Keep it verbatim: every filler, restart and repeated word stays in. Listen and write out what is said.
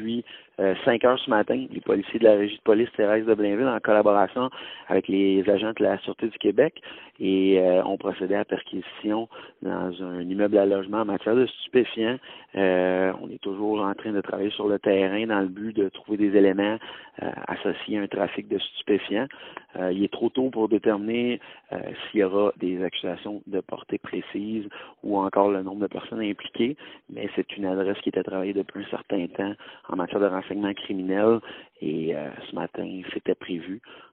depuis euh, cinq heures ce matin. Les policiers de la régie de police Thérèse de Blainville, en collaboration avec les agents de la Sûreté du Québec, et euh, ont procédé à la perquisition dans un immeuble à logement en matière de stupéfiants. Euh, on est toujours en train de travailler sur le terrain dans le but de trouver des éléments euh, associés à un trafic de stupéfiants. Euh, il est trop tôt pour déterminer euh, s'il y aura des accusations de portée précise ou encore le nombre de personnes impliquées, mais c'est une adresse qui était travaillée depuis un certain temps en matière de renseignement criminel et euh, ce matin, c'était prévu.